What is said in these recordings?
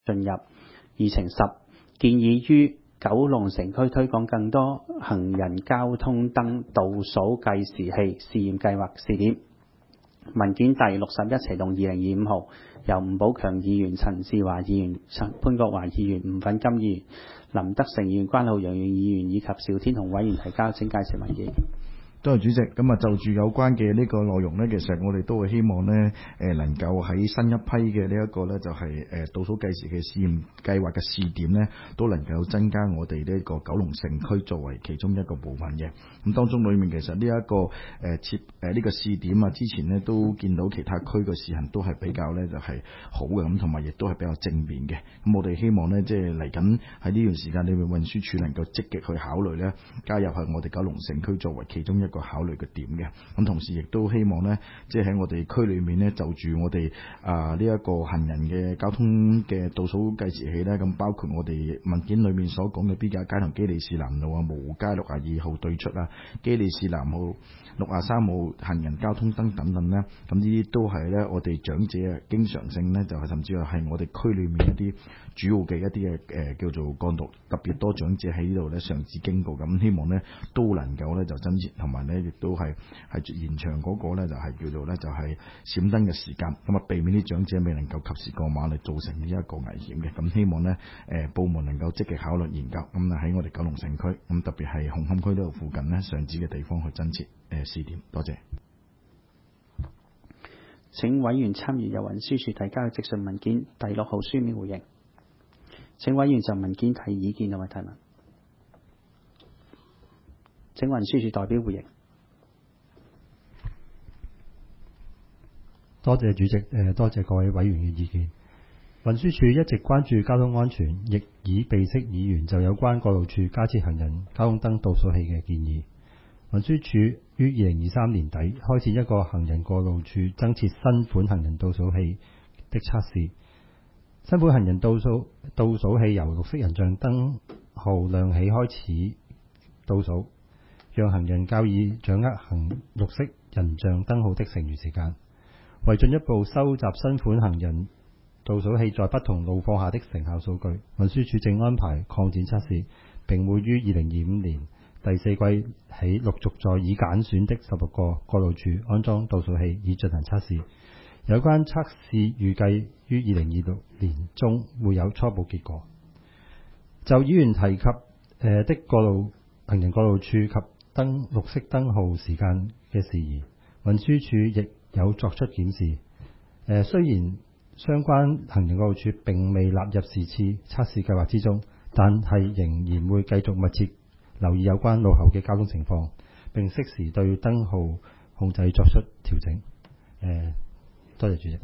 進入議程10，建議於九龍城區推廣更多行人交通燈倒數計時器試驗計劃試點。文件第61齊動2025號，由吳寶強議員、陳志華議員、潘國華議員、吳粉金議員、林德成議員、關浩洋議員以及邵天雄委員提交，請介紹文件。 多謝主席。咁啊，就住有關嘅呢個內容呢，其實我哋都會希望呢，能夠喺新一批嘅呢一個呢，就係倒數計時嘅試驗計劃嘅試點呢，都能夠增加我哋呢個九龍城區作為其中一個部分嘅。咁當中裏面其實呢一個呢個試點啊，之前呢都見到其他區嘅試行都係比較呢就係好嘅，咁同埋亦都係比較正面嘅。咁我哋希望呢，即係嚟緊喺呢段時間裏面，運輸署能夠積極去考慮呢，加入喺我哋九龍城區作為其中一個考慮嘅點嘅。咁同時亦都希望呢，即係喺我哋區裏面呢，就住我哋呢一個行人嘅交通嘅倒數計時器呢，咁包括我哋文件裏面所講嘅 B 架街同基利士南路啊、蕪湖街62號對出啊、基利士南路63號行人交通燈等等呢，咁呢啲都係呢，我哋長者啊經常性呢，就係甚至係我哋區裏面一啲主要嘅一啲嘅叫做幹道，特別多長者喺呢度呢常時經過，咁希望呢都能夠呢就增設，同埋呢亦都係延長嗰個呢就係叫做呢就係閃燈嘅時間，咁啊避免啲長者未能夠及時過馬嚟造成呢一個危險嘅。咁希望呢部門能夠積極考慮研究，咁啊喺我哋九龍城區，咁特別係紅磡區呢度附近呢上址嘅地方去增設試點。多謝。 請委員參與由運輸署提交嘅直述文件第6號書面回應。請委員就文件提意見同埋提問。請運輸署代表回應。 多謝主席，多謝各位委員嘅意見。運輸署一直關注交通安全，亦已備悉議員就有關過路處加設行人交通燈倒數器嘅建議。運輸署於2023年底開設一個行人過路處增設新款行人倒數器的測試。新款行人倒數器由綠色人像燈號亮起開始倒數，讓行人較易掌握綠色人像燈號的剩餘時間。為進一步收集新款行人倒數器在不同路況下的成效數據，運輸署正安排擴展測試，並會於2025年第4季起陸續在已揀選的16個過路處安裝倒數器以進行測試。有關測試預計於2026年中會有初步結果。就議員提及的行人過路處及綠色燈號時間嘅事宜，運輸署亦有作出檢視。雖然相關行人過路處並未納入是次測試計劃之中，但係仍然會繼續密切留意有關路口嘅交通情況，並適時對燈號控制作出調整。多謝主席。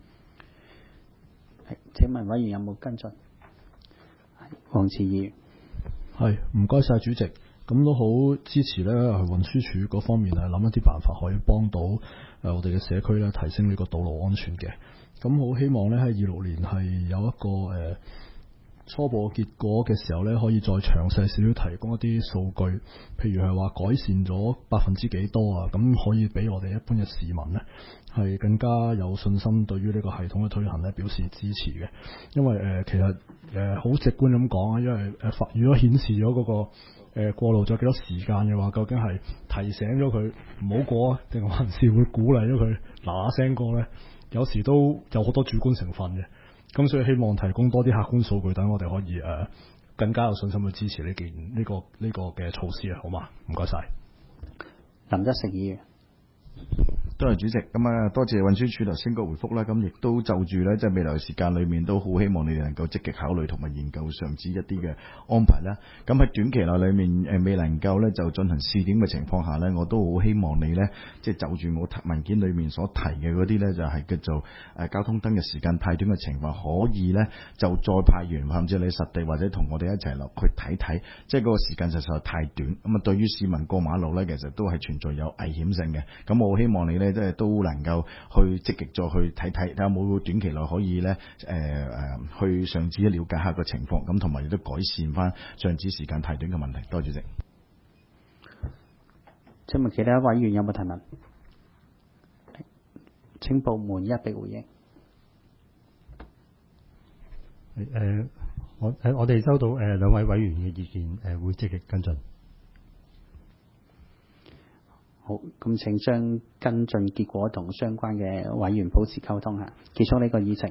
請問委員有冇跟進？黃志議員。 係，唔該晒主席。咁都好支持咧，運輸署嗰方面諗一啲辦法可以幫到我哋嘅社區咧，提升呢個道路安全嘅。咁好希望咧喺26年係有一個初步結果嘅時候咧，可以再詳細少少提供一啲數據，譬如係話改善咗幾多啊，咁可以俾我哋一般嘅市民咧係更加有信心對於呢個系統嘅推行咧表示支持嘅。因為其實好直觀咁講啊，因為如果顯示咗嗰個過路咗幾多時間嘅話，究竟係提醒咗佢唔好過啊，定還是會鼓勵咗佢嗱嗱聲過咧？有時都有好多主觀成分嘅。咁所以希望提供多啲客觀數據，等我哋可以更加有信心去支持呢個嘅措施啊，好嘛？唔該晒。 林德成議員。 多謝主席，咁啊多謝運輸署頭先個回覆啦，咁亦都就住咧，即係未來時間裏面都好希望你哋能夠積極考慮同埋研究上址一啲嘅安排啦。咁喺短期內裏面未能夠咧就進行試點嘅情況下咧，我都好希望你咧即係就住我文件裏面所提嘅嗰啲咧，就係叫做交通燈嘅時間太短嘅情況，可以咧就再派員甚至你實地或者同我哋一齊落去睇睇，即係嗰個時間實在太短，咁啊對於市民過馬路咧，其實都係存在有危險性嘅。咁我希望你咧即係都能夠去積極再去睇睇有冇短期內可以咧去上址了解下個情況，咁同埋亦都改善翻上址時間太短嘅問題。多謝主席。 請問其他委員有冇提問？請部門一併回應。 我哋收到兩位委員嘅意見，會積極跟進。 好，咁請將跟進結果同相關嘅委員保持溝通嚇，結束呢個議程。